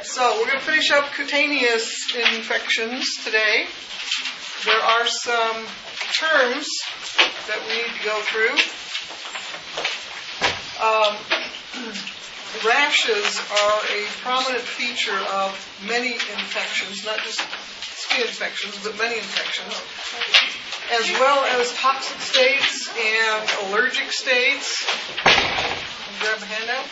So we're going to finish up cutaneous infections today. There are some terms that we need to go through. Rashes are a prominent feature of many infections, not just skin infections, but many infections, as well as toxic states and allergic states. Grab a handout.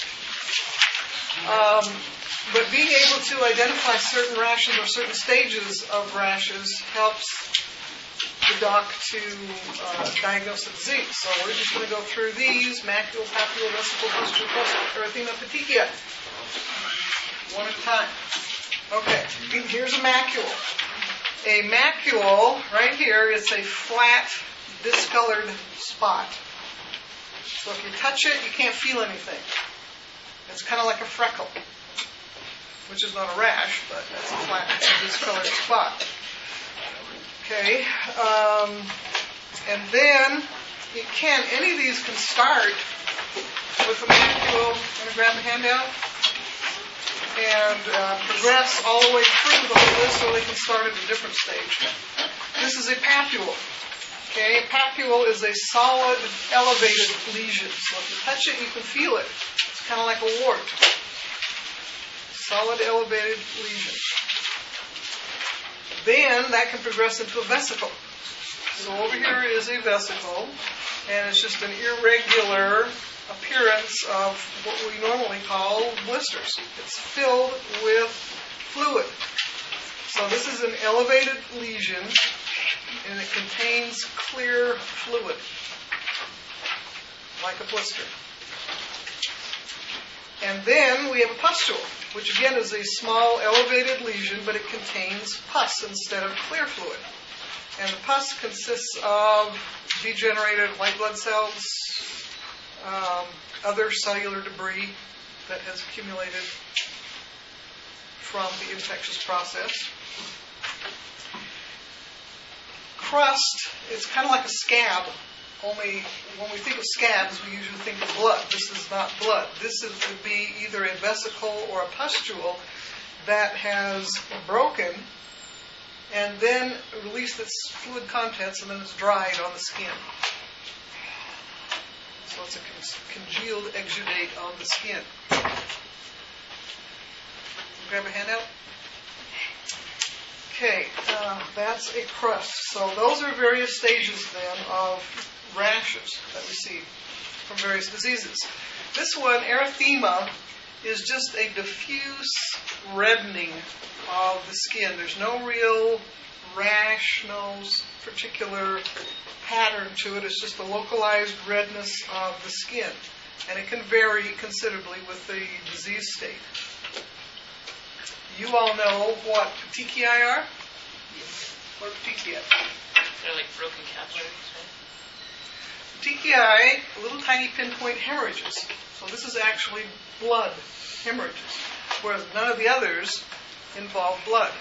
But being able to identify certain rashes or certain stages of rashes helps the doc to diagnose the disease. So we're just going to go through these: macule, papule, vesicle, pustule, erythema, petechia, one at a time. Okay, here's a macule. A macule, right here, is a flat, discolored spot. So if you touch it, you can't feel anything. It's kind of like a freckle, which is not a rash, but that's a flat, discolored spot. Okay, and then any of these can start with a macule. I'm going to grab a handout and progress all the way through the whole list, so they can start at a different stage. This is a papule. Okay, a papule is a solid, elevated lesion. So if you touch it, you can feel it. It's kind of like a wart. Solid, elevated lesion. Then that can progress into a vesicle. So over here is a vesicle, and it's just an irregular appearance of what we normally call blisters. It's filled with fluid. So this is an elevated lesion, and it contains clear fluid, like a blister. And then we have a pustule, which again is a small elevated lesion, but it contains pus instead of clear fluid. And the pus consists of degenerated white blood cells, other cellular debris that has accumulated from the infectious process. Crust is kind of like a scab, only when we think of scabs, we usually think of blood. This is not blood. This would be either a vesicle or a pustule that has broken and then released its fluid contents, and then it's dried on the skin. So it's a congealed exudate on the skin. Grab a handout. Okay, that's a crust. So those are various stages then of rashes that we see from various diseases. This one, erythema, is just a diffuse reddening of the skin. There's no real rash, no particular pattern to it. It's just a localized redness of the skin. And it can vary considerably with the disease state. You all know what petechiae are? What are petechiae? They're like broken capillaries, right? Petechiae, little tiny pinpoint hemorrhages. So this is actually blood hemorrhages, whereas none of the others involve blood.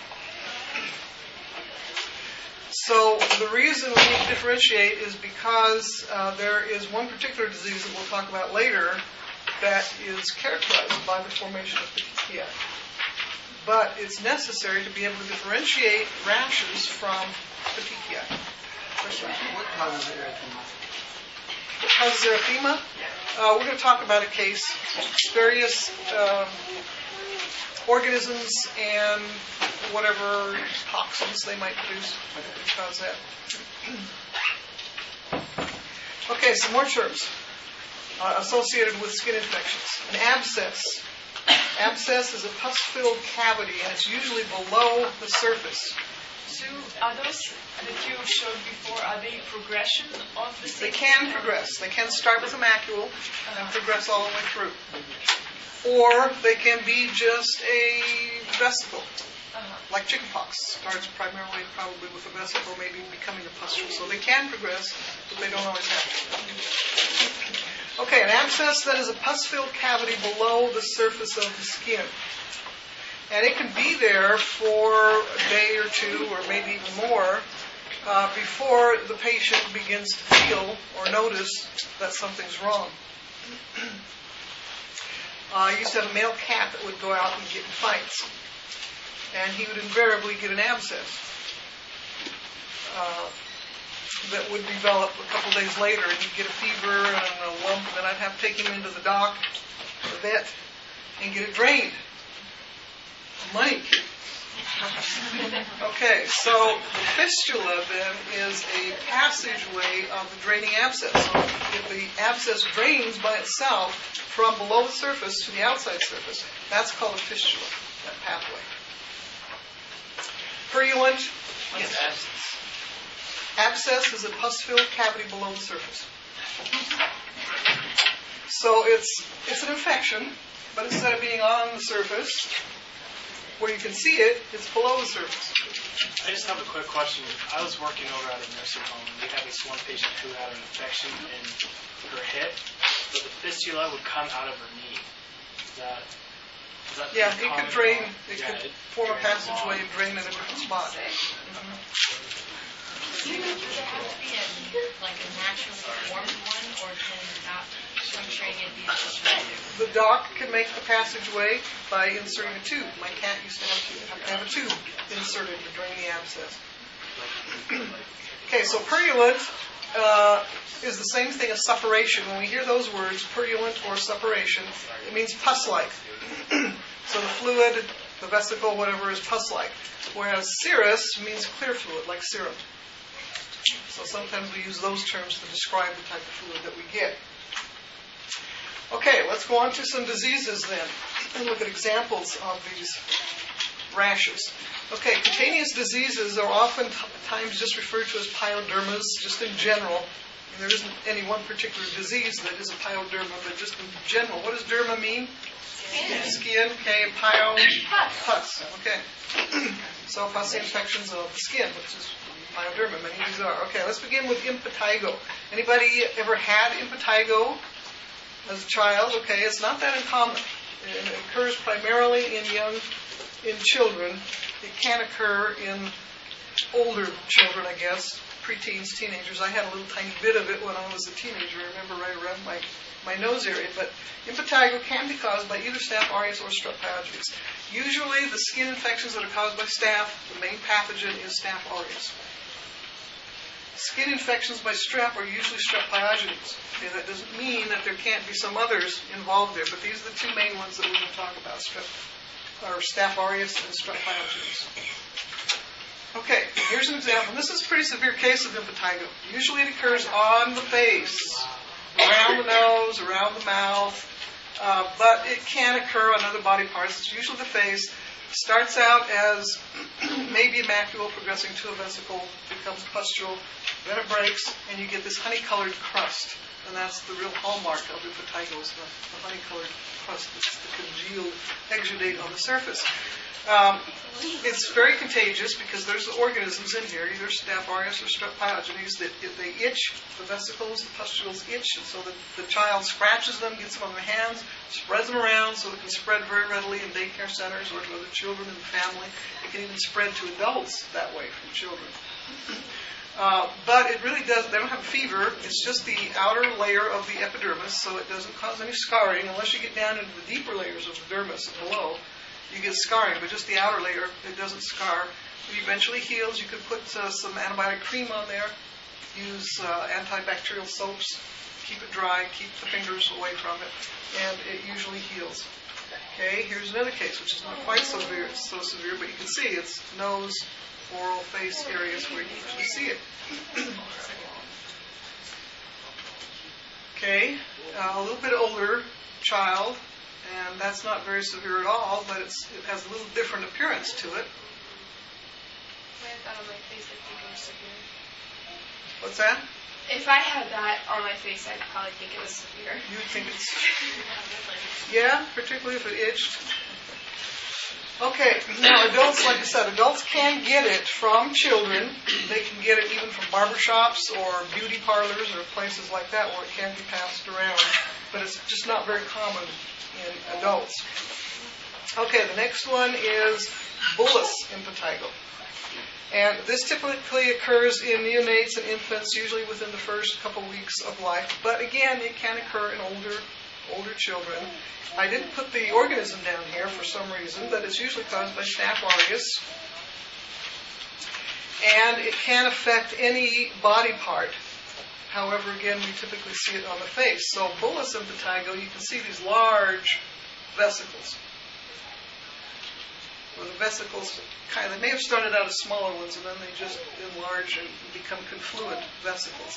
So the reason we need to differentiate is because there is one particular disease that we'll talk about later that is characterized by the formation of petechiae. But it's necessary to be able to differentiate rashes from petechiae. What causes erythema? What causes erythema? We're going to talk about a case, various organisms and whatever toxins they might produce that cause that. Okay, some more terms associated with skin infections. An abscess. Abscess is a pus-filled cavity, and it's usually below the surface. So are those that you showed before, are they progression of the skin? They can progress. They can start with a macule and progress all the way through. Or they can be just a vesicle, like chickenpox. Starts primarily probably with a vesicle, maybe becoming a pustule. So they can progress, but they don't always have to. Okay, an abscess that is a pus-filled cavity below the surface of the skin. And it can be there for a day or two, or maybe even more, before the patient begins to feel or notice that something's wrong. I used to have a male cat that would go out and get in fights. And he would invariably get an abscess that would develop a couple days later. And he'd get a fever and a lump, and then I'd have to take him into the doc, the vet, and get it drained. Money. Okay, so the fistula then is a passageway of the draining abscess. So if the abscess drains by itself from below the surface to the outside surface, that's called a fistula, that pathway. Purulent. Yes. Abscess is a pus-filled cavity below the surface. So it's an infection, but instead of being on the surface, where you can see it, it's below the surface. I just have a quick question. I was working over at a nursing home, and we had this one patient who had an infection in her hip, but the fistula would come out of her knee. Is that yeah, it could drain. It could form a passageway and drain in a different spot. Does it have to be like a naturally formed one, or can not puncturing it be just regular? The doc can make the passageway by inserting a tube. My cat used to have a tube inserted to drain the abscess. Okay, so purulent is the same thing as suppuration. When we hear those words, purulent or suppuration, it means pus-like. So the fluid, the vesicle, whatever, is pus-like. Whereas serous means clear fluid, like serum. So sometimes we use those terms to describe the type of fluid that we get. Okay, let's go on to some diseases then, and look at examples of these rashes. Okay, cutaneous diseases are oftentimes just referred to as pyodermas, just in general. And there isn't any one particular disease that is a pyoderma, but just in general. What does derma mean? Skin. Okay, and pyo? Pus. Okay. So pussy infections of the skin, which is pyoderma. Many of these are. Okay, let's begin with impetigo. Anybody ever had impetigo as a child? Okay, it's not that uncommon. It occurs primarily in children. It can occur in older children, I guess, preteens, teenagers. I had a little tiny bit of it when I was a teenager. I remember right around my nose area. But impetigo can be caused by either Staph aureus or Strep pyogenes. Usually the skin infections that are caused by Staph, the main pathogen is Staph aureus. Skin infections by Strep are usually Strep pyogenes. Okay, that doesn't mean that there can't be some others involved there, but these are the two main ones that we're going to talk about, Staph aureus and Strep pyogenes. Okay, here's an example. This is a pretty severe case of impetigo. Usually it occurs on the face, around the nose, around the mouth, but it can occur on other body parts. It's usually the face. Starts out as maybe a macule progressing to a vesicle, becomes pustule, then it breaks, and you get this honey-colored crust. And that's the real hallmark of impetigo, is the honey-colored crust, that's the congealed exudate on the surface. It's very contagious because there's organisms in here, either Staph aureus or Strep pyogenes, that if they itch, the vesicles, the pustules itch, and so the child scratches them, gets them on their hands, spreads them around so it can spread very readily in daycare centers or to other children in the family. It can even spread to adults that way from children. But it really does, they don't have a fever, it's just the outer layer of the epidermis, so it doesn't cause any scarring unless you get down into the deeper layers of the dermis and below. You get scarring, but just the outer layer, it doesn't scar. It eventually heals. You could put some antibiotic cream on there, use antibacterial soaps, keep it dry, keep the fingers away from it, and it usually heals. Okay, here's another case, which is not quite so severe, but you can see it's nose, oral, face areas where you usually see it. Okay, a little bit older child, and that's not very severe at all, but it has a little different appearance to it. If I had that on my face, I think it was severe. What's that? If I had that on my face, I'd probably think it was severe. You would think it's... Yeah, particularly if it itched. Okay, now adults, like I said, adults can get it from children. They can get it even from barbershops or beauty parlors or places like that where it can be passed around. But it's just not very common in adults. Okay, the next one is bullous impetigo. And this typically occurs in neonates and infants, usually within the first couple weeks of life. But again, it can occur in older older children. I didn't put the organism down here for some reason, but it's usually caused by Staph aureus. And it can affect any body part. However, again, we typically see it on the face. So bullous impetigo, you can see these large vesicles. Well, the vesicles they may have started out as smaller ones, and then they just enlarge and become confluent vesicles.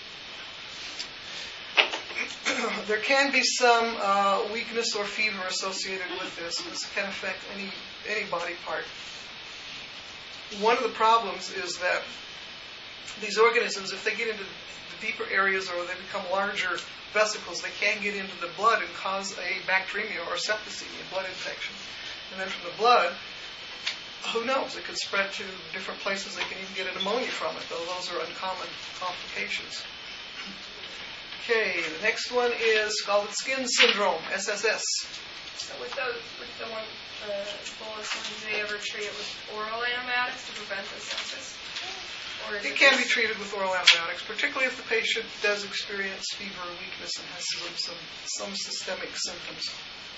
There can be some weakness or fever associated with this. This can affect any body part. One of the problems is that these organisms, if they get into the deeper areas or they become larger vesicles, they can get into the blood and cause a bacteremia or septicemia, blood infection. And then from the blood, who knows? It could spread to different places. They can even get a pneumonia from it, though those are uncommon complications. Okay, the next one is scalded skin syndrome, SSS. So with the bullous ones, do they ever treat it with oral antibiotics to prevent the sepsis? Or is It can be treated with oral antibiotics, particularly if the patient does experience fever or weakness and has some systemic symptoms.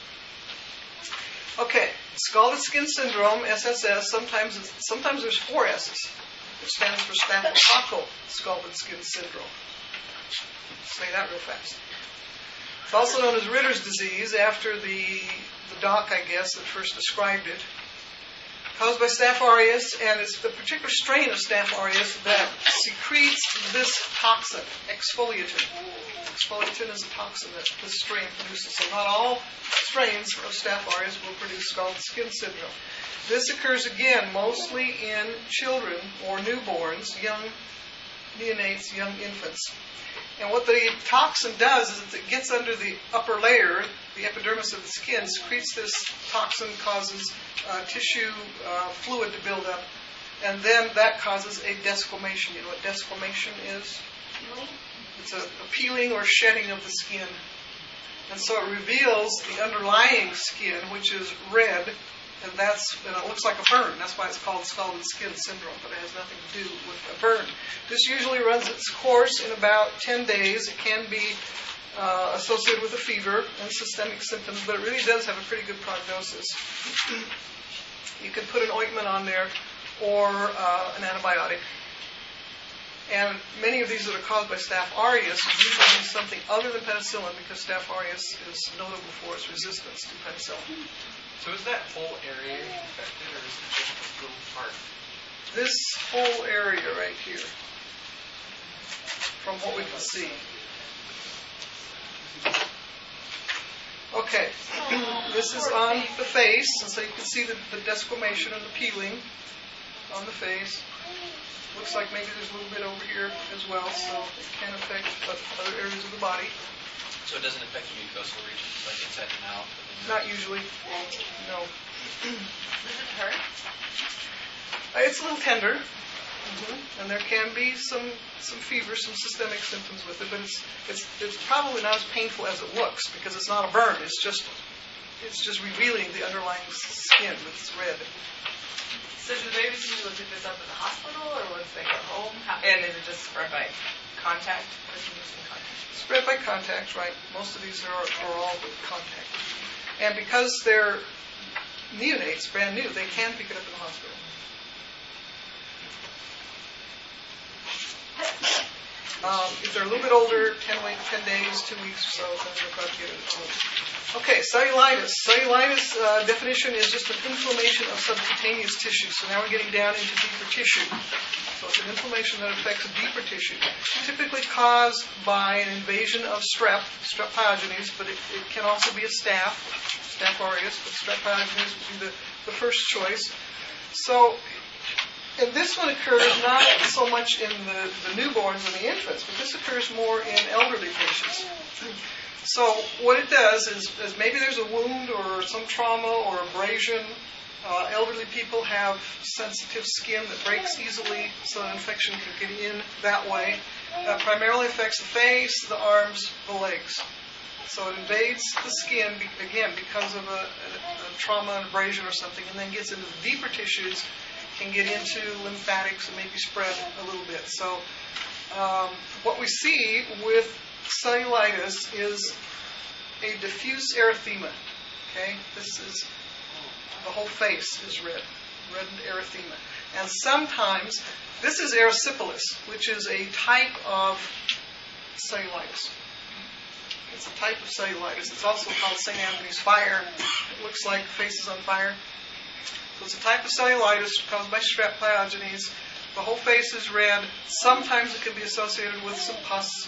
Okay, scalded skin syndrome, SSS, sometimes there's 4 S's. It stands for staphylococcal scalded skin syndrome. Say that real fast. It's also known as Ritter's disease, after the doc, I guess, that first described it. Caused by Staph aureus, and it's the particular strain of Staph aureus that secretes this toxin, exfoliatin. Exfoliatin is a toxin that this strain produces. So not all strains of Staph aureus will produce scalded skin syndrome. This occurs again mostly in children or newborns, young neonates, young infants. And what the toxin does is it gets under the upper layer, the epidermis of the skin, secretes this toxin, causes tissue fluid to build up, and then that causes a desquamation. You know what desquamation is? It's a peeling or shedding of the skin. And so it reveals the underlying skin, which is red, and it looks like a burn. That's why it's called scalded skin syndrome, but it has nothing to do with a burn. This usually runs its course in about 10 days. It can be associated with a fever and systemic symptoms, but it really does have a pretty good prognosis. You can put an ointment on there or an antibiotic. And many of these that are caused by Staph aureus usually use something other than penicillin, because Staph aureus is notable for its resistance to penicillin. So is that whole area infected, or is it just a little part? This whole area right here, from what we can see. Okay, this is on the face, and so you can see the desquamation and the peeling on the face. Looks like maybe there's a little bit over here as well, so it can affect other areas of the body. So it doesn't affect the mucosal region, like inside the mouth? Not usually. No. Does it hurt? It's a little tender, and there can be some fever, some systemic symptoms with it, but it's probably not as painful as it looks, because it's not a burn. It's just revealing the underlying skin that's red. So do they usually look at this up in the hospital, or once they go home? And is it just spread by contact? Spread by contact, right. Most of these are all with contact. And because they're neonates, brand new, they can pick it up in the hospital. If they're a little bit older, 10 days, 2 weeks or so, then they'll probably get it at home. Okay, cellulitis. Cellulitis definition is just an inflammation of subcutaneous tissue. So now we're getting down into deeper tissue. So it's an inflammation that affects deeper tissue, typically caused by an invasion of strep pyogenes, but it can also be a Staph aureus, but strep pyogenes would be the first choice. So, and this one occurs not so much in the newborns and the infants, but this occurs more in elderly patients. So what it does is maybe there's a wound or some trauma or abrasion. Elderly people have sensitive skin that breaks easily, so an infection can get in that way. Primarily affects the face, the arms, the legs. So it invades the skin, again, because of a trauma, an abrasion or something, and then gets into the deeper tissues, can get into lymphatics and maybe spread a little bit. So what we see with cellulitis is a diffuse erythema. Okay, this is the whole face is red, reddened erythema, and sometimes this is erysipelas, which is a type of cellulitis. It's a type of cellulitis. It's also called St. Anthony's fire. It looks like faces on fire. So it's a type of cellulitis caused by strep pyogenes. The whole face is red. Sometimes it can be associated with some pus.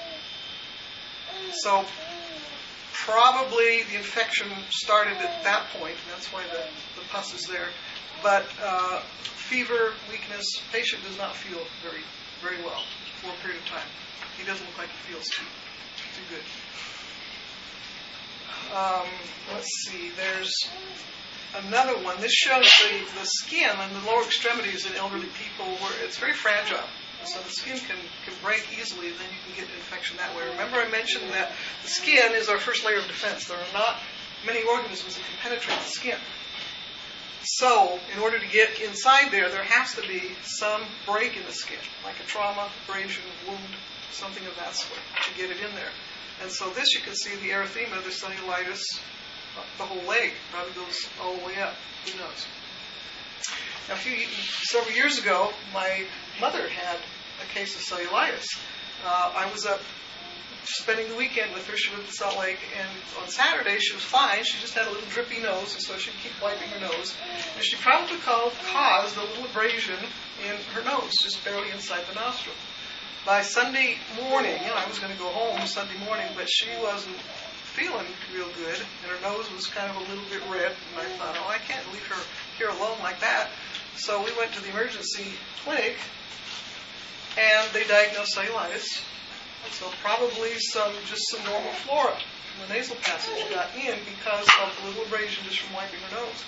So probably the infection started at that point, and that's why the pus is there. But fever, weakness, patient does not feel very, very well for a period of time. He doesn't look like he feels too good. Let's see, there's another one. This shows the skin on the lower extremities in elderly people where it's very fragile. So the skin can break easily, and then you can get an infection that way. Remember I mentioned that the skin is our first layer of defense. There are not many organisms that can penetrate the skin. So in order to get inside there has to be some break in the skin, like a trauma, abrasion, wound, something of that sort, to get it in there. And so this, you can see the erythema, the cellulitis, the whole leg probably goes all the way up. Who knows? Now, several years ago, my mother had a case of cellulitis. I was up spending the weekend with her. She lived in Salt Lake, and on Saturday she was fine. She just had a little drippy nose, and so she'd keep wiping her nose. And she probably caused a little abrasion in her nose, just barely inside the nostril. By Sunday morning, I was going to go home Sunday morning, but she wasn't feeling real good, and her nose was kind of a little bit red, and I thought, I can't leave her here alone like that. So we went to the emergency clinic, and they diagnosed cellulitis. So probably some normal flora in the nasal passage got in because of the little abrasion just from wiping her nose.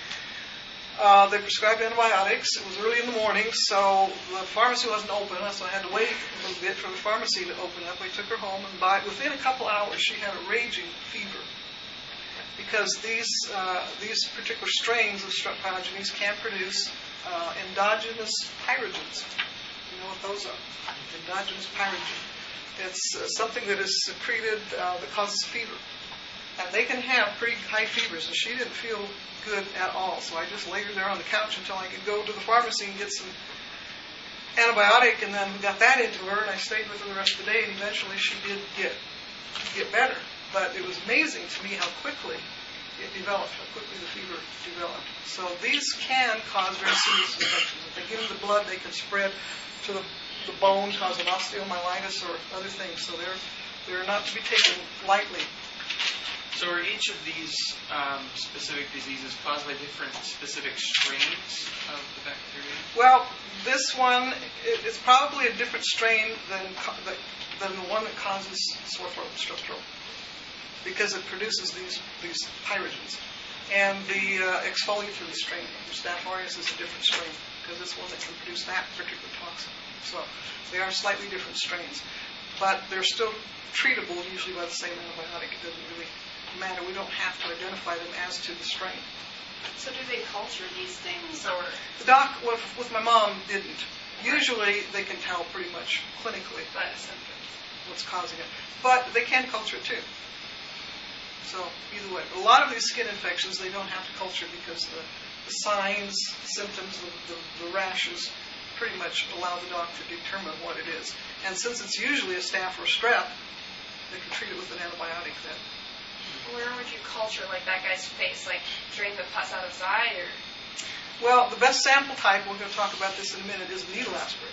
They prescribed antibiotics. It was early in the morning, so the pharmacy wasn't open, so I had to wait a little bit for the pharmacy to open up. I took her home, and within a couple hours, she had a raging fever. Because these particular strains of strep pyogenes can produce endogenous pyrogens. You know what those are? Endogenous pyrogen. It's something that is secreted that causes fever. And they can have pretty high fevers, and she didn't feel good at all. So I just laid her there on the couch until I could go to the pharmacy and get some antibiotic, and then got that into her, and I stayed with her the rest of the day, and eventually she did get better. But it was amazing to me how quickly it developed, how quickly the fever developed. So these can cause very serious infections. If they get in the blood, they can spread to the bone, causing osteomyelitis or other things. So they're not to be taken lightly. So are each of these specific diseases caused by different specific strains of the bacteria? Well, this one, it's probably a different strain than the one that causes sore throat and strep throat, because it produces these pyrogens. And the exfoliatory strain from Staph aureus is a different strain, because it's one that can produce that particular toxin. So they are slightly different strains, but they're still treatable usually by the same antibiotic. It doesn't really matter. We don't have to identify them as to the strain. So do they culture these things, or? The doc, with my mom, didn't. Usually they can tell pretty much clinically By the symptoms. what's causing it. But they can culture it too. So either way. A lot of these skin infections, they don't have to culture because the signs, symptoms, the rashes pretty much allow the doc to determine what it is. And since it's usually a staph or strep, they can treat it with an antibiotic then. Where would you culture, like that guy's face? Like drain the pus out of his eye, or? Well, the best sample type, we're going to talk about this in a minute, is needle aspirate.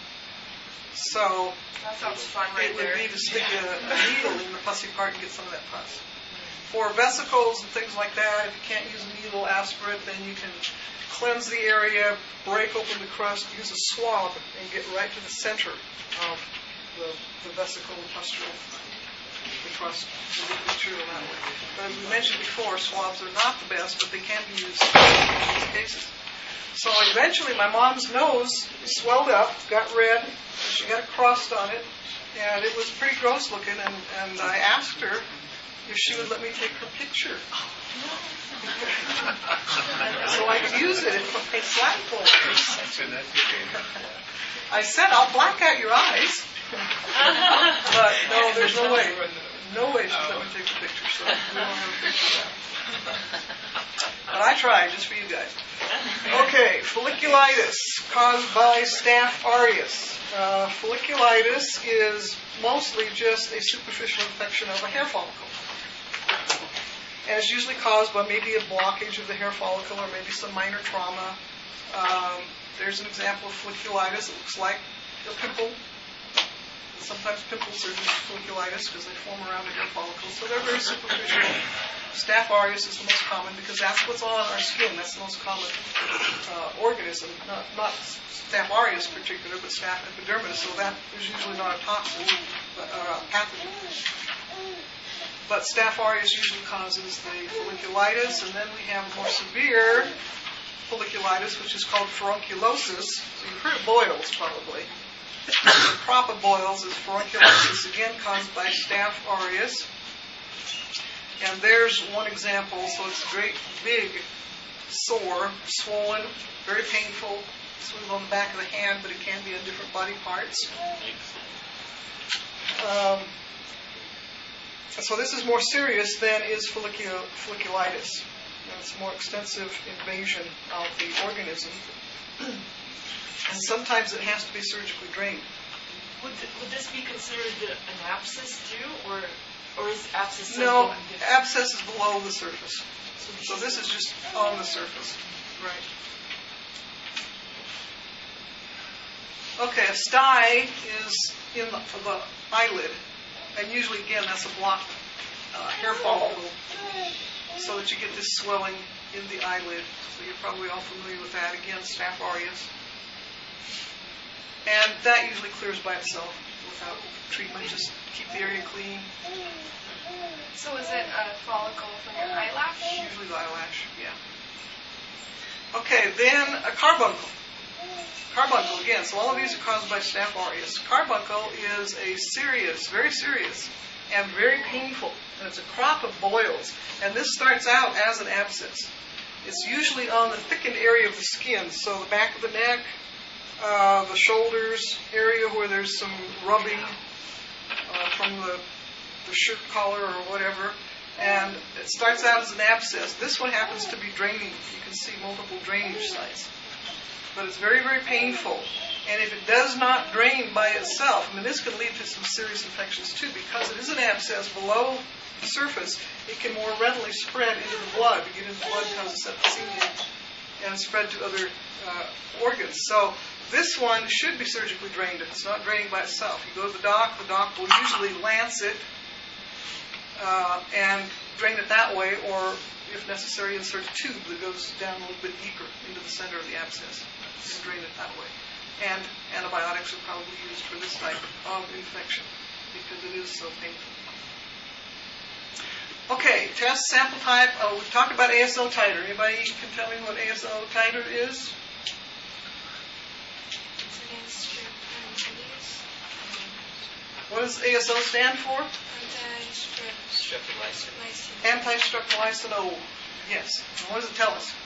So That sounds fun right it there. would be to stick a needle in the pussy part and get some of that pus. For vesicles and things like that, if you can't use a needle aspirate, then you can cleanse the area, break open the crust, use a swab, and get right to the center of the vesicle and pustule, the crust, and get the material that way. But as we mentioned before, swabs are not the best, but they can be used in these cases. So eventually my mom's nose swelled up, got red, and she got a crust on it, and it was pretty gross looking, and I asked her if she would let me take her picture. So I could use it in my slide folder. I said, I'll black out your eyes. But no, there's no way. No way she's let me take the picture, so we don't have a picture of that. But I tried, just for you guys. Okay, folliculitis caused by Staph aureus. Folliculitis is mostly just a superficial infection of a hair follicle. And it's usually caused by maybe a blockage of the hair follicle or maybe some minor trauma. There's an example of folliculitis. It looks like a pimple. Sometimes pimples are just folliculitis because they form around the hair follicle. So they're very superficial. Staph aureus is the most common because that's what's on our skin. That's the most common organism. Not Staph aureus in particular, but Staph epidermidis. So that is usually not a toxin, but a pathogen. But Staph aureus usually causes the folliculitis, and then we have a more severe folliculitis, which is called furunculosis. So you've heard of boils, probably. The crop of boils is furunculosis, again caused by Staph aureus. And there's one example. So it's a great big sore, swollen, very painful. This one's on the back of the hand, but it can be on different body parts. So this is more serious than is folliculitis. It's more extensive invasion of the organism. And sometimes it has to be surgically drained. Would this be considered an abscess too, or is abscess something No, different? abscess is below the surface. So this is just on the surface. Right. Okay, a stye is in the eyelid. And usually, again, that's a blocked hair follicle so that you get this swelling in the eyelid. So you're probably all familiar with that. Again, Staph aureus. And that usually clears by itself without treatment. Just keep the area clean. So is it a follicle from your eyelash? Usually the eyelash, yeah. Okay, then a carbuncle. Carbuncle, again, so all of these are caused by Staph aureus. Carbuncle is a serious, very serious, and very painful. And it's a crop of boils. And this starts out as an abscess. It's usually on the thickened area of the skin, so the back of the neck, the shoulders area where there's some rubbing from the shirt collar or whatever. And it starts out as an abscess. This one happens to be draining. You can see multiple drainage sites. But it's very, very painful. And if it does not drain by itself, I mean, this can lead to some serious infections too, because it is an abscess below the surface. It can more readily spread into the blood. Get into the blood, cause septicemia, and spread to other organs. So this one should be surgically drained if it's not draining by itself. You go to the doc will usually lance it and drain it that way, or if necessary, insert a tube that goes down a little bit deeper into the center of the abscess and drain it that way. And antibiotics are probably used for this type of infection because it is so painful. Okay, test sample type. We've talked about ASO titer. Anybody can tell me what ASO titer is? It's against strep What does ASO stand for? Streptolysin. Anti-streptolysin O. Yes. And what does it tell us?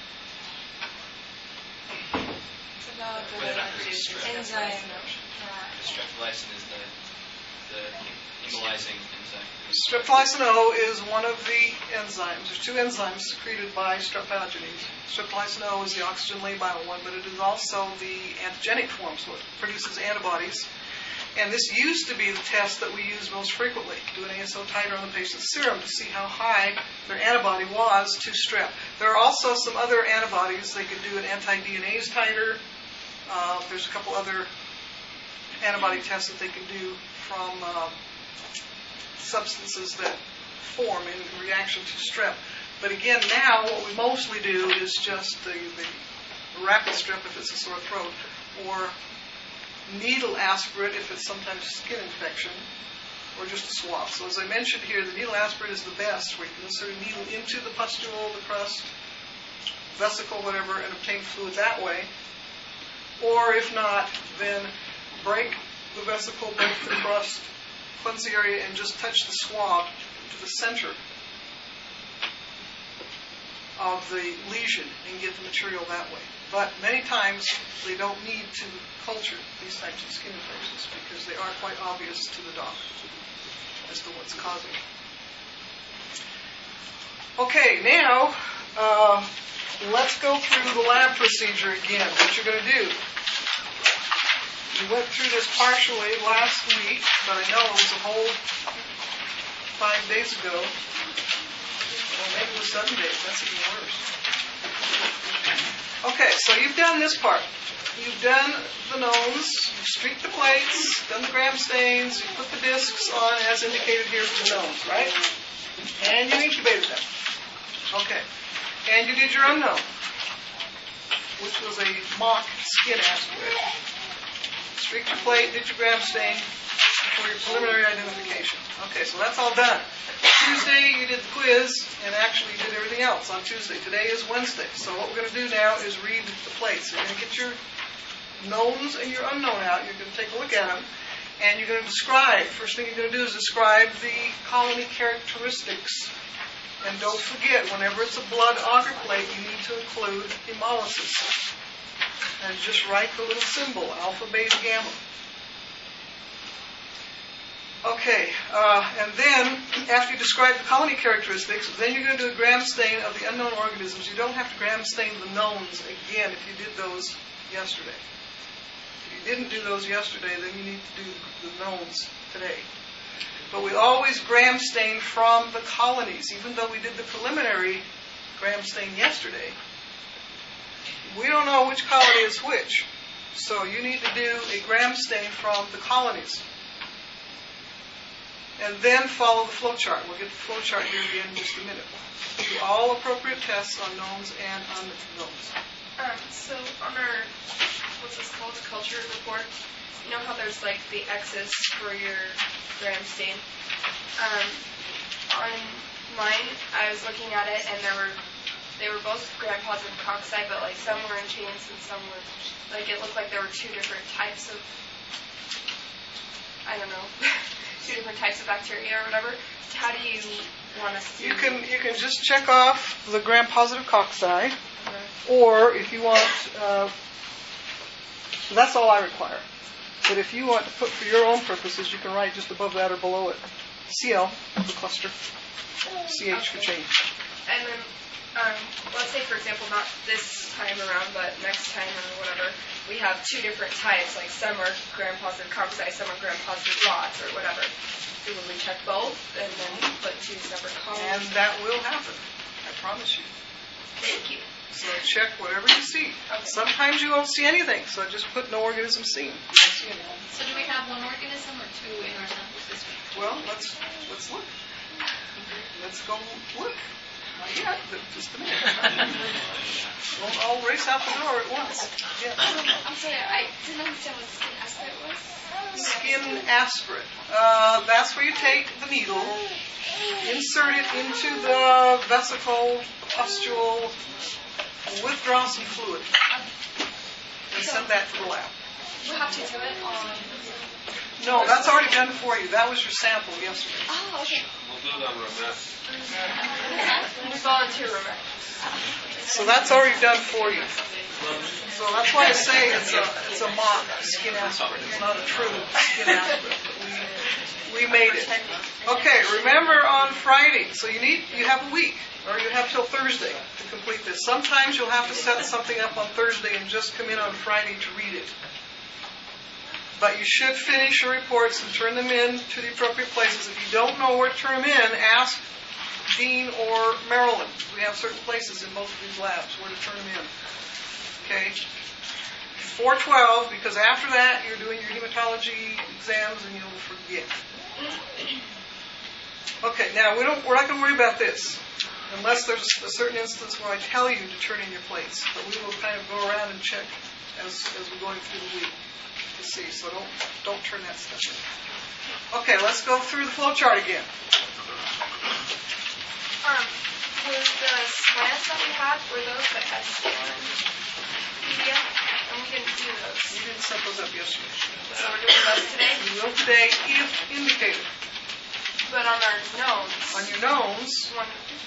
It's about Whether or not there's a strep. enzyme. Streptolysin is the hemolyzing enzyme. Streptolysin O is one of the enzymes. There's two enzymes secreted by strep pathogens. Streptolysin O is the oxygen labile one, but it is also the antigenic form, so it produces antibodies. And this used to be the test that we use most frequently. Do an ASO titer on the patient's serum to see how high their antibody was to strep. There are also some other antibodies. They could do an anti-DNase titer. There's a couple other antibody tests that they can do from substances that form in reaction to strep. But again, now what we mostly do is just the rapid strep if it's a sore throat, or needle aspirate if it's sometimes skin infection, or just a swab. So as I mentioned here, the needle aspirate is the best, where you can insert a needle into the pustule, the crust, vesicle, whatever, and obtain fluid that way. Or if not, then break the vesicle, break the crust, cleanse the area, and just touch the swab to the center of the lesion and get the material that way. But many times they don't need to culture these types of skin infections because they are quite obvious to the doc as to what's causing it. Okay, now let's go through the lab procedure again. What you're going to do. We went through this partially last week, but I know it was a whole 5 days ago. Well, maybe it was 7 days. That's even worse. Okay, so you've done this part. You've done the gnomes, you've streaked the plates, done the gram stains, you put the discs on as indicated here for the gnomes, right? And you incubated them. Okay. And you did your unknown, which was a mock skin aspirate. Streaked your plate, did your gram stain for your preliminary identification. Okay, so that's all done. Tuesday you did the quiz and actually did everything else on Tuesday. Today is Wednesday. So what we're going to do now is read the plates. You're going to get your knowns and your unknown out. You're going to take a look at them and you're going to describe. First thing you're going to do is describe the colony characteristics. And don't forget, whenever it's a blood agar plate, you need to include hemolysis. And just write the little symbol, alpha, beta, gamma. Okay, and then, after you describe the colony characteristics, then you're going to do a gram stain of the unknown organisms. You don't have to gram stain the knowns again if you did those yesterday. If you didn't do those yesterday, then you need to do the knowns today. But we always gram stain from the colonies. Even though we did the preliminary gram stain yesterday, we don't know which colony is which. So you need to do a gram stain from the colonies. And then follow the flow chart. We'll get the flow chart here again in just a minute. Do all appropriate tests on knowns and unknowns. So on our, what's this called, culture report, you know how there's like the X's for your gram stain? On mine, I was looking at it and they were both gram-positive cocci, but like some were in chains and some were, like it looked like there were two different types of, I don't know, two different types of bacteria or whatever. How do you want us to? You can just check off the gram-positive cocci, or if you want, that's all I require. But if you want to put for your own purposes, you can write just above that or below it. CL for cluster, CH for chain. And then, let's say, for example, not this time around, but next time or whatever, we have two different types, like some are gram-positive cocci, some are gram-positive lots, or whatever. So will we check both and then put two separate columns? And that will happen. I promise you. Thank you. So check whatever you see. Okay. Sometimes you won't see anything, so just put no organism seen. You won't see anything. So do we have one organism or two in our samples this week? Well, let's look. Let's go look. Not yet, but just a minute. Don't all race out the door at once. Yeah. I'm sorry, I didn't understand what skin aspirate was. Skin aspirate. That's where you take the needle, insert it into the vesicle, pustule, withdraw some fluid, and send that to the lab. We'll have to do it on... No, that's already done for you. That was your sample yesterday. Oh, okay. We'll do it on Ramesh. We volunteer room. So that's already done for you. So that's why I say it's a mock skin aspirate. It's not a true skin aspirate. But we made it. Okay, remember on Friday. So you have a week, or you have till Thursday to complete this. Sometimes you'll have to set something up on Thursday and just come in on Friday to read it. But you should finish your reports and turn them in to the appropriate places. If you don't know where to turn them in, ask Dean or Marilyn. We have certain places in both of these labs where to turn them in. Okay? 4:12, because after that you're doing your hematology exams and you'll forget. Okay, now we're not going to worry about this unless there's a certain instance where I tell you to turn in your plates. But we will kind of go around and check as we're going through the week to see. So don't turn that stuff in. Okay, let's go through the flow chart again. Was the slants that we had, were those the S1 PDF? And we didn't do those. You didn't set those up yesterday. So we're doing those today? We will today if indicated. But on our notes. On your knowns, One,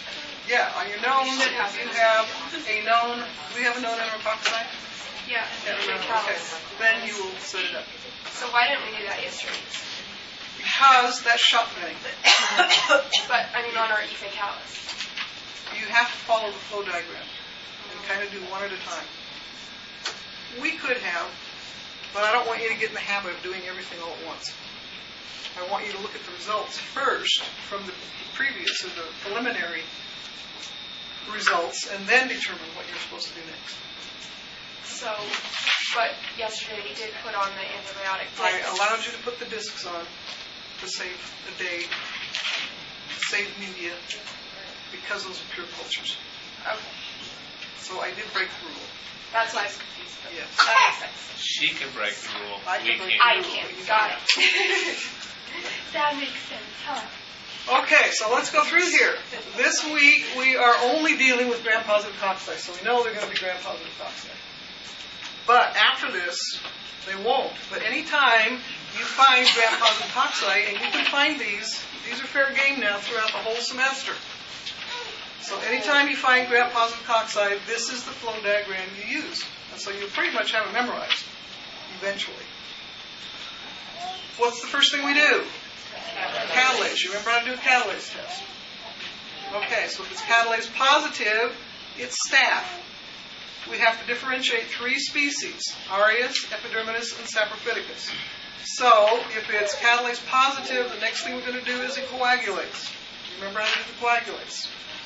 Yeah, on your known, if you have a known, do we have a known enterococci? Yeah. Okay, then you will set it up. So why didn't we do that yesterday? Because that's shotgunning. But, I mean, on our efacalis. You have to follow the flow diagram and kind of do one at a time. We could have, but I don't want you to get in the habit of doing everything all at once. I want you to look at the results first from the previous or the preliminary results and then determine what you're supposed to do next. So, but yesterday we did put on the antibiotic. I allowed you to put the discs on to save a day, save media, because those are pure cultures. Okay. So I did break the rule. That's why I was confused. But Yes. that makes sense. She can break the rule. I We can break can't. I can. Got it. That makes sense, huh? Okay, so let's go through here. This week we are only dealing with gram-positive cocci, so we know they're going to be gram-positive cocci. But after this, they won't. But anytime you find gram-positive cocci, and you can find these are fair game now throughout the whole semester. So anytime you find gram-positive cocci, this is the flow diagram you use. And so you'll pretty much have it memorized eventually. What's the first thing we do? Catalase. You remember how to do a catalase test? Okay, so if it's catalase positive, it's staph. We have to differentiate 3 species, Aureus, Epidermidis, and Saprophyticus. So, if it's catalase positive, the next thing we're going to do is a coagulase. Remember how to do the coagulase?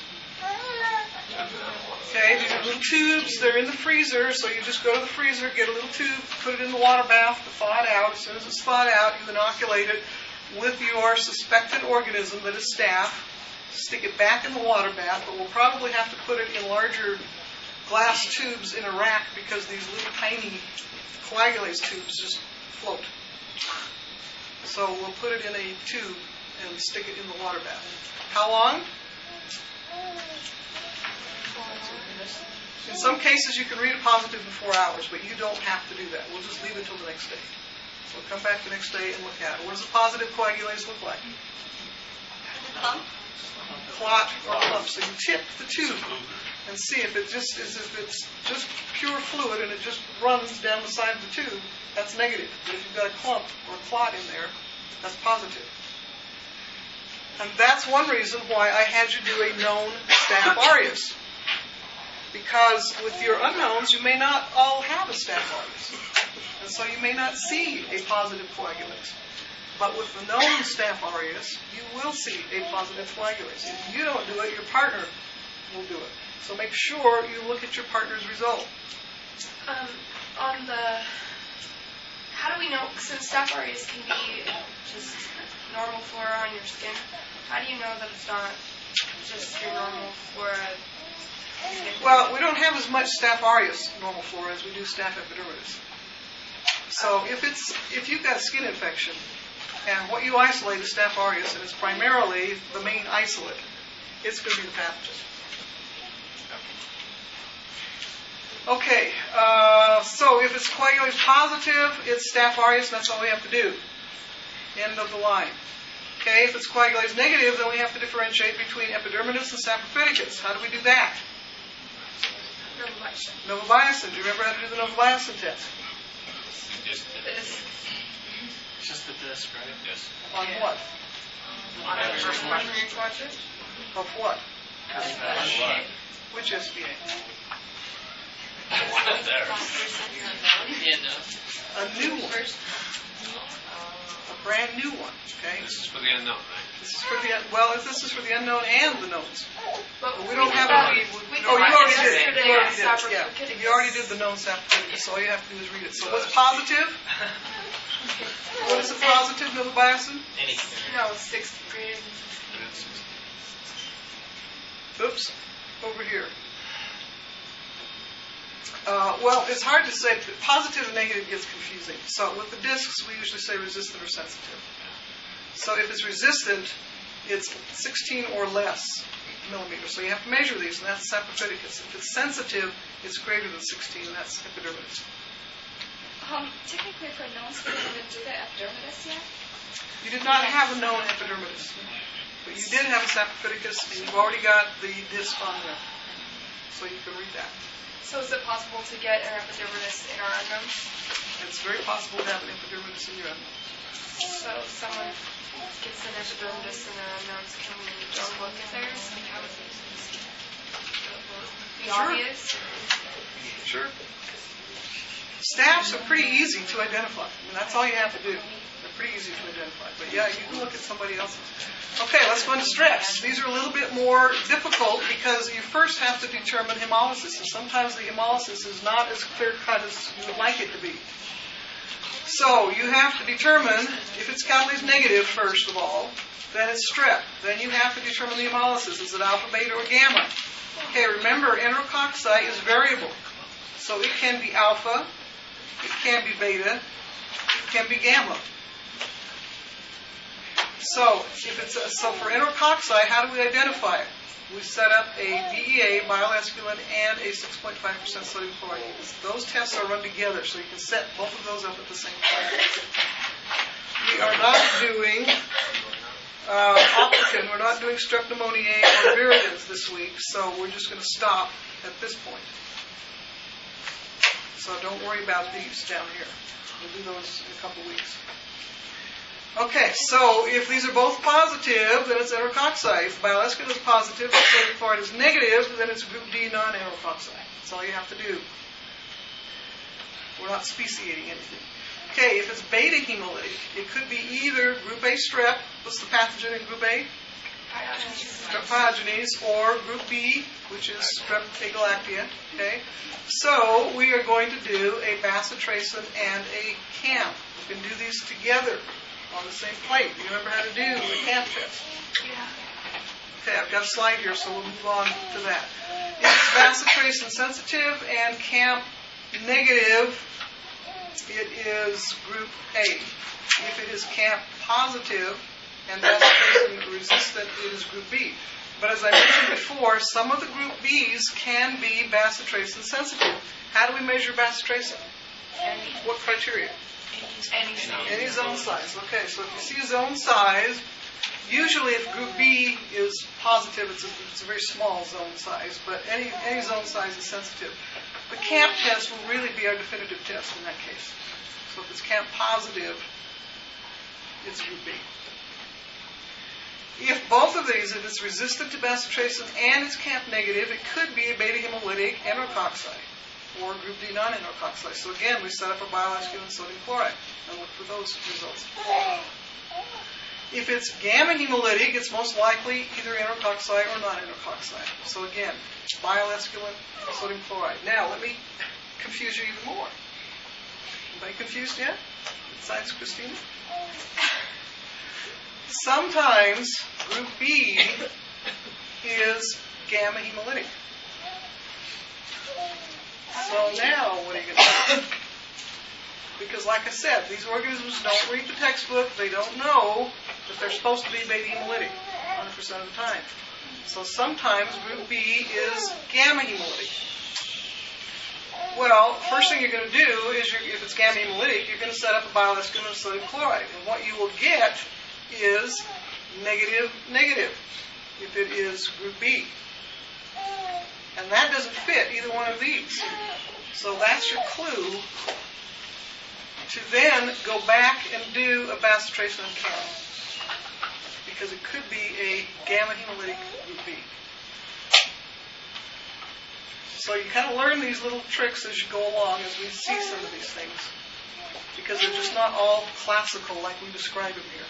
Okay, these are little tubes. They're in the freezer, so you just go to the freezer, get a little tube, put it in the water bath to thaw it out. As soon as it's thawed out, you inoculate it with your suspected organism that is staph. Stick it back in the water bath, but we'll probably have to put it in larger glass tubes in a rack because these little tiny coagulase tubes just float. So we'll put it in a tube and stick it in the water bath. How long? In some cases you can read a positive in 4 hours, but you don't have to do that. We'll just leave it till the next day. So come back the next day and look at it. What does a positive coagulase look like? Clot or clump. So you tip the tube and see if it just is, if it's just pure fluid and it just runs down the side of the tube, that's negative. But if you've got a clump or a clot in there, that's positive. And that's one reason why I had you do a known Staph aureus. Because with your unknowns, you may not all have a Staph aureus. And so you may not see a positive coagulase. But with the known Staph aureus, you will see a positive coagulase. If you don't do it, your partner will do it. So make sure you look at your partner's result. On the, how do we know, since Staph aureus can be just normal flora on your skin, how do you know that it's not just your normal flora? Well, we don't have as much Staph aureus normal flora as we do Staph epidermidis. So if you've got a skin infection, and what you isolate is Staph aureus, and it's primarily the main isolate, it's going to be the pathogen. Okay, so if it's coagulase positive, it's Staph aureus, and that's all we have to do. End of the line. Okay, if it's coagulase negative, then we have to differentiate between epidermidis and saprophyticus. How do we do that? Novobiocin. Do you remember how to do the novobiocin test? Just It's just the disc, right? yes. On what? On a primary quadrant? Of what? Blood. Which SBA? There. A new one. A brand new one. Okay. This is for the unknown, right? This is for this is for the unknown and the knowns. But We don't have that. any. We Oh, you did already that did. yesterday, You already did. Yeah. saprophyticus. You already did the known saprophyticus. So all you have to do is read it. So what's positive? What is a positive novobiocin? No, 6th grade. Oops, over here. Well, it's hard to say. Positive and negative gets confusing. So with the discs, we usually say resistant or sensitive. So if it's resistant, it's 16 or less millimeters. So you have to measure these, and that's saprophyticus. If it's sensitive, it's greater than 16, and that's epidermidis. Technically for knowns, we didn't do the epidermidis yet. You did not have a known epidermidis. But you did have a saprophyticus, and you've already got the disc on there. So you can read that. So is it possible to get an epidermidis in our unknowns? It's very possible to have an epidermidis in your unknown. So if someone gets an epidermidis in their unknowns, can we go look at theirs? Like how is it be obvious? Sure. Staphs are pretty easy to identify. I mean, that's all you have to do. They're pretty easy to identify. But yeah, you can look at somebody else's. Okay, let's go into stress. These are a little bit more difficult because you first have to determine hemolysis. And sometimes the hemolysis is not as clear-cut as you would like it to be. So you have to determine if it's catalase negative, first of all. Then it's strep. Then you have to determine the hemolysis. Is it alpha, beta, or gamma? Okay, remember, enterococci is variable. So it can be alpha, it can be beta, it can be gamma. So for enterococci, how do we identify it? We set up a DEA, bioesculin, and a 6.5% sodium chloride. Those tests are run together, so you can set both of those up at the same time. We are not doing opticon, we're not doing strep pneumoniae or viridans this week, so we're just going to stop at this point. So don't worry about these down here. We'll do those in a couple of weeks. Okay, so if these are both positive, then it's enterococci. If bioesculin is positive, the sodium chloride is negative, then it's group D non-enterococci. That's all you have to do. We're not speciating anything. Okay, if it's beta hemolytic, it could be either group A strep, what's the pathogen in group A? Strep pyogenes, or group B, which is strep agalactia. Okay, so we are going to do a bacitracin and a CAMP. We can do these together on the same plate. You remember how to do the CAMP test? Yeah. Okay, I've got a slide here, so we'll move on to that. If it's bacitracin sensitive and CAMP negative, it is group A. If it is CAMP positive and bacitracin resistant, it is group B. But as I mentioned before, some of the group Bs can be bacitracin sensitive. How do we measure bacitracin? What criteria? Any zone size. Okay, so if you see zone size, usually if group B is positive, it's a very small zone size, but any zone size is sensitive. The CAMP test will really be our definitive test in that case. So if it's CAMP positive, it's group B. If both of these, if it's resistant to bacitracin and it's CAMP negative, it could be a beta hemolytic enterococci or group D non-enterococci. So again, we set up a bioesculin sodium chloride and look for those results. If it's gamma hemolytic, it's most likely either enterococci or non-enterococci. So again, bioesculin sodium chloride. Now, let me confuse you even more. Anybody confused yet? Besides Christina? Sometimes group B is gamma hemolytic. So now, what are you going to do? Because like I said, these organisms don't read the textbook. They don't know that they're supposed to be beta hemolytic 100% of the time. So sometimes group B is gamma hemolytic. Well, first thing you're going to do is, if it's gamma hemolytic, you're going to set up a bioesculin sodium chloride. And what you will get is negative, negative, if it is group B. And that doesn't fit either one of these. So that's your clue to then go back and do a bacitracin and CAMP. Because it could be a gamma hemolytic group B. So you kind of learn these little tricks as you go along as we see some of these things. Because they're just not all classical like we describe them here.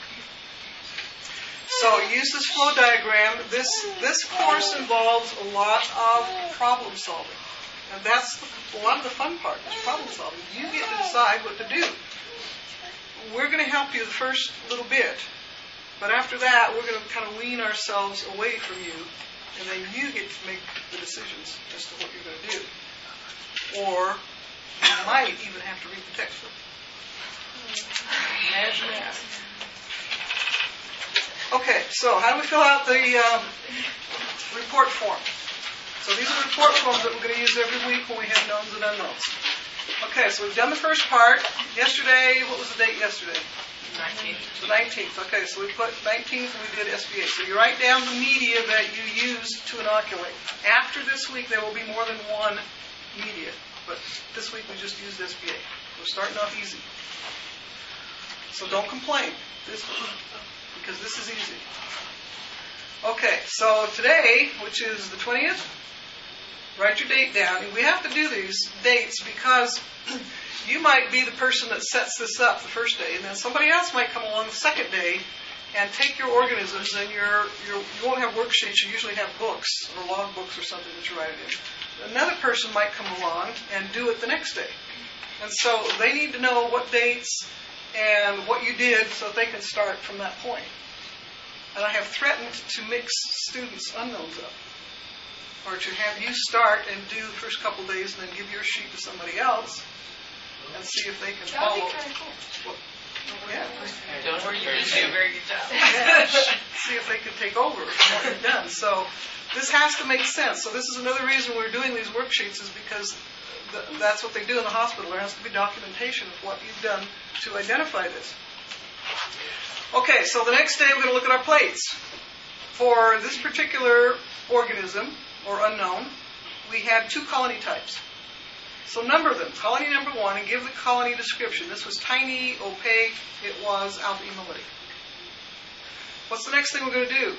So use this flow diagram. This course involves a lot of problem solving. And that's a lot of the fun part, is problem solving. You get to decide what to do. We're going to help you the first little bit. But after that, we're going to kind of wean ourselves away from you. And then you get to make the decisions as to what you're going to do. Or you might even have to read the textbook. Imagine that. Okay, so how do we fill out the report form? So these are the report forms that we're going to use every week when we have knowns and unknowns. Okay, so we've done the first part. Yesterday, what was the date yesterday? 19. The 19th. Okay, so we put 19th and we did SBA. So you write down the media that you use to inoculate. After this week, there will be more than one media. But this week, we just used SBA. We're starting off easy. So don't complain because this is easy. Okay, so today, which is the 20th, write your date down. And we have to do these dates because you might be the person that sets this up the first day, and then somebody else might come along the second day and take your organisms, and you won't have worksheets, you usually have books or log books or something that you write it in. Another person might come along and do it the next day. And so they need to know what dates and what you did so they can start from that point. And I have threatened to mix students' unknowns up, or to have you start and do the first couple days and then give your sheet to somebody else and see if they can That would follow. be kind of cool. Yeah. Don't worry, you did do a very good job. Yeah. See if they can take over what you've done. So this has to make sense. So this is another reason we're doing these worksheets, is because that's what they do in the hospital. There has to be documentation of what you've done to identify this. Okay, so the next day we're going to look at our plates. For this particular organism, or unknown, we had 2 colony types. So number them. Colony number 1, and give the colony description. This was tiny, opaque. It was alpha hemolytic. What's the next thing we're going to do?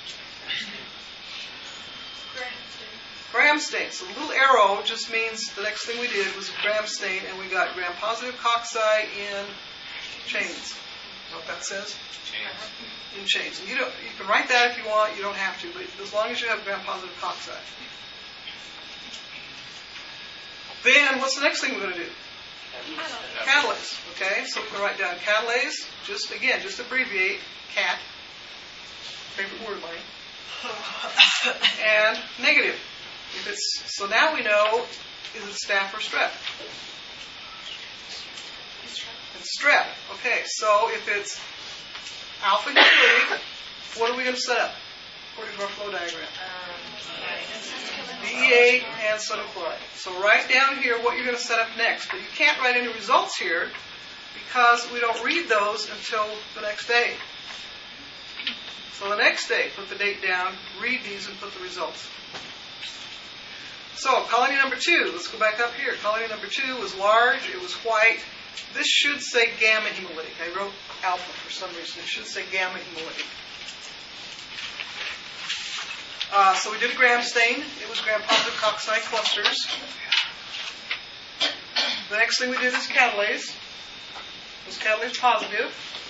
Gram stain. So the little arrow just means the next thing we did was gram stain, and we got gram-positive cocci in chains. Is that what that says? In chains. And you can write that if you want. You don't have to, but as long as you have gram-positive cocci. Then, what's the next thing we're going to do? Catalase. Okay, so we can write down catalase. Just abbreviate. Cat. Favorite word of mine. And negative. So now we know, is it staph or strep? It's strep. Okay, so if it's alpha hemolytic, what are we going to set up according to our flow diagram? DEA and sodium chloride. So write down here what you're going to set up next. But you can't write any results here because we don't read those until the next day. So the next day, put the date down, read these, and put the results. So colony number 2, let's go back up here. Colony number 2 was large, it was white. This should say gamma hemolytic. I wrote alpha for some reason. It should say gamma hemolytic. So we did a gram stain. It was gram-positive cocci clusters. The next thing we did is catalase. It was catalase positive.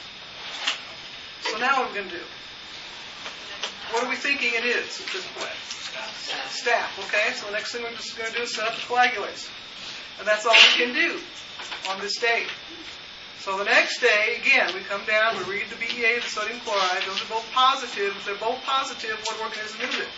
So now what are we going to do? What are we thinking it is at this point? Staph. Okay, so the next thing we're just going to do is set up the coagulase. And that's all we can do on this day. So the next day, again, we come down, we read the BEA, the sodium chloride. Those are both positive. If they're both positive, what organism is it?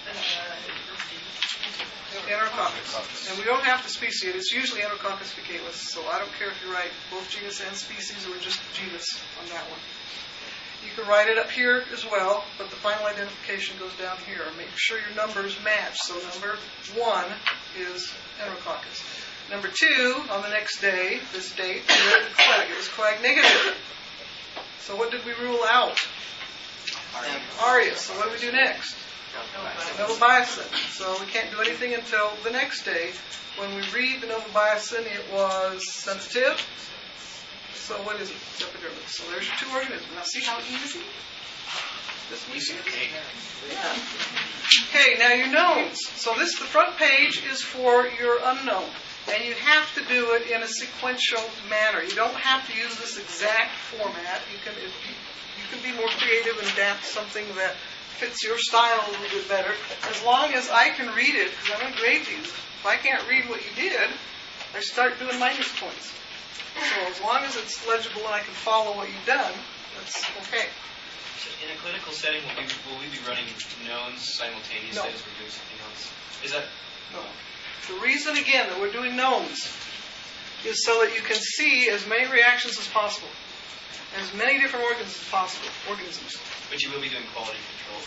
Enterococcus. And we don't have to species it. It's usually Enterococcus faecalis. So I don't care if you write both genus and species or just genus on that one. You can write it up here as well, but the final identification goes down here. Make sure your numbers match. So number 1 is Enterococcus. Number 2, on the next day, this date, it was coag negative. So what did we rule out? Aureus. So what do we do next? Novobiocin. So we can't do anything until the next day. When we read the Novobiocin, it was sensitive. So what is it? Epidermis. So there's your 2 organisms. Now see how easy this was? Yeah. Okay, now your knowns. So the front page is for your unknown. And you have to do it in a sequential manner. You don't have to use this exact format. You can be more creative and adapt something that fits your style a little bit better. As long as I can read it, because I'm going to grade these. If I can't read what you did, I start doing minus points. So as long as it's legible and I can follow what you've done, that's okay. So in a clinical setting, will we be running knowns simultaneously as we're doing something else? Is that... No. The reason, again, that we're doing knowns is so that you can see as many reactions as possible. As many different organisms. But you will be doing quality control,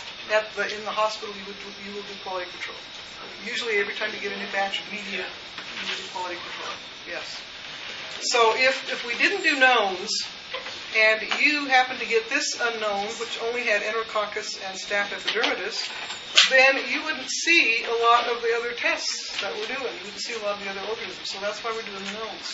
though. In the hospital, you will do quality control. Usually every time you get a new batch of media, humidity quality control. Yes. So if we didn't do knowns, and you happen to get this unknown, which only had Enterococcus and Staph epidermidis, then you wouldn't see a lot of the other tests that we're doing. You wouldn't see a lot of the other organisms. So that's why we're doing the knowns.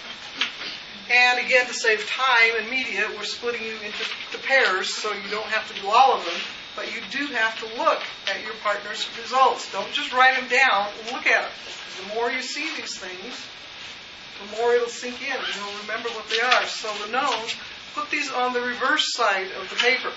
And again, to save time and media, we're splitting you into pairs, so you don't have to do all of them, but you do have to look at your partner's results. Don't just write them down, look at them. The more you see these things, the more it'll sink in, and you'll remember what they are. So the knowns, put these on the reverse side of the paper.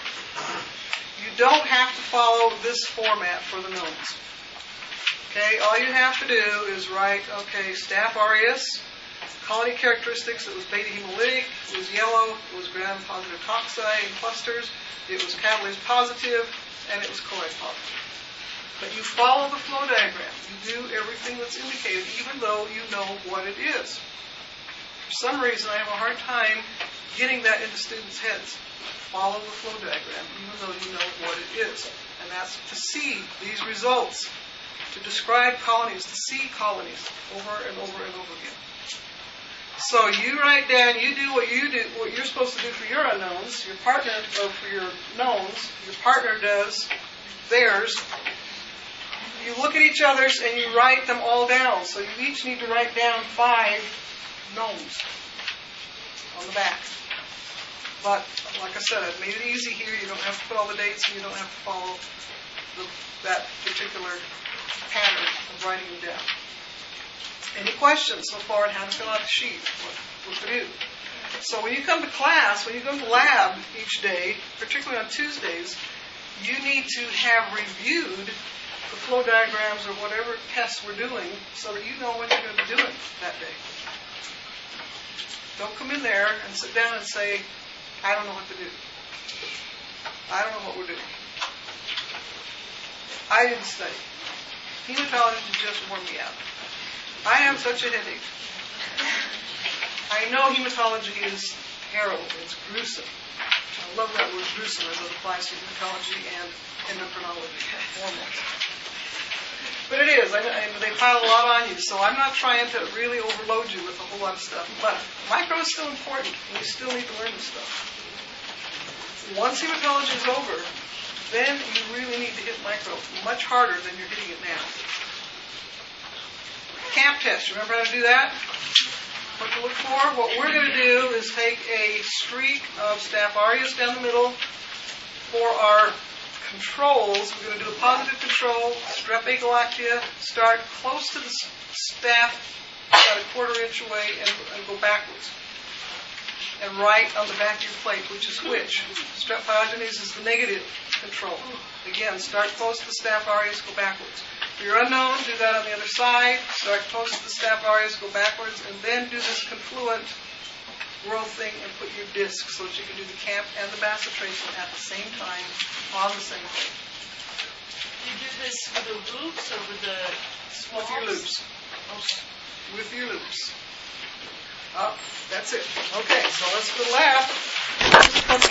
You don't have to follow this format for the knowns. Okay, all you have to do is write, okay, Staph aureus, colony characteristics, it was beta hemolytic, it was yellow, it was gram-positive cocci in clusters, it was catalase positive, and it was chloride positive. But you follow the flow diagram. You do everything that's indicated, even though you know what it is. For some reason, I have a hard time getting that into students' heads. Follow the flow diagram, even though you know what it is. And that's to see these results, to describe colonies, to see colonies over and over and over again. So you write down, you do, what you're supposed to do for your unknowns, your partner, or for your knowns, your partner does theirs. You look at each other's and you write them all down. So you each need to write down 5 knowns on the back. But, like I said, I've made it easy here. You don't have to put all the dates and you don't have to follow that particular pattern of writing them down. Any questions so far on how to fill out the sheet? What to do? So when you come to class, when you come to lab each day, particularly on Tuesdays, you need to have reviewed the flow diagrams or whatever tests we're doing so that you know what you're going to be doing that day. Don't come in there and sit down and say, I don't know what to do. I don't know what we're doing. I didn't study. Hematology just wore me out. I have such a headache. I know hematology is terrible. It's gruesome. I love that word gruesome as it applies to hematology and endocrinology, hormones. But it is. They pile a lot on you, so I'm not trying to really overload you with a whole lot of stuff. But micro is still important, and you still need to learn this stuff. Once hematology is over, then you really need to hit micro much harder than you're hitting it now. Camp test. Remember how to do that? What to look for? What we're going to do is take a streak of Staph aureus down the middle for our controls. We're going to do a positive control, Strep A. galactea, start close to the staph, about a quarter inch away, and go backwards. And write on the back of your plate, which is which. Strep pyogenes is the negative control. Again, start close to the Staph aureus, go backwards. For your unknown, do that on the other side. Start close to the Staph aureus, go backwards, and then do this confluent growth thing and put your disc so that you can do the camp and the bacitration at the same time on the same plate. You do this with the loops or with the swabs? With your loops. With your loops. That's it. Okay, so let's go to lab.